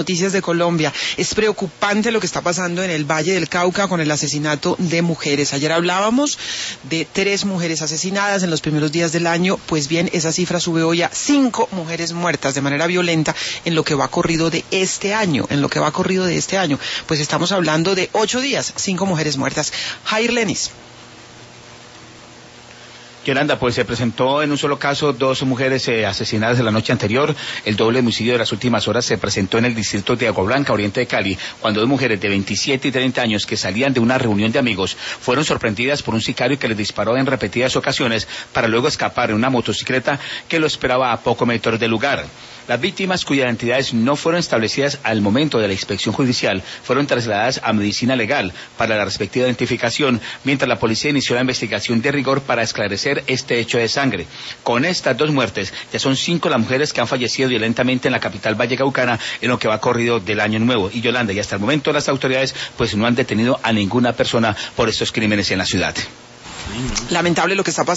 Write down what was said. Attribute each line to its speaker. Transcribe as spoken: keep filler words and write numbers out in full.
Speaker 1: Noticias de Colombia. Es preocupante lo que está pasando en el Valle del Cauca con el asesinato de mujeres. Ayer hablábamos de tres mujeres asesinadas en los primeros días del año. Pues bien, esa cifra sube hoy a cinco mujeres muertas de manera violenta en lo que va corrido de este año. En lo que va corrido de este año. Pues estamos hablando de ocho días, cinco mujeres muertas. Jair Lenis.
Speaker 2: Yolanda, pues se presentó en un solo caso dos mujeres eh, asesinadas en la noche anterior. El doble homicidio de las últimas horas se presentó en el distrito de Agua Blanca, oriente de Cali, cuando dos mujeres de veintisiete y treinta años que salían de una reunión de amigos fueron sorprendidas por un sicario que les disparó en repetidas ocasiones para luego escapar en una motocicleta que lo esperaba a pocos metros del lugar. Las víctimas, cuyas identidades no fueron establecidas al momento de la inspección judicial, fueron trasladadas a medicina legal para la respectiva identificación, mientras la policía inició la investigación de rigor para esclarecer este hecho de sangre. Con estas dos muertes, ya son cinco las mujeres que han fallecido violentamente en la capital vallecaucana en lo que va corrido del año nuevo. Y Yolanda, y hasta el momento las autoridades pues no han detenido a ninguna persona por estos crímenes en la ciudad.
Speaker 1: Lamentable lo que está pasando.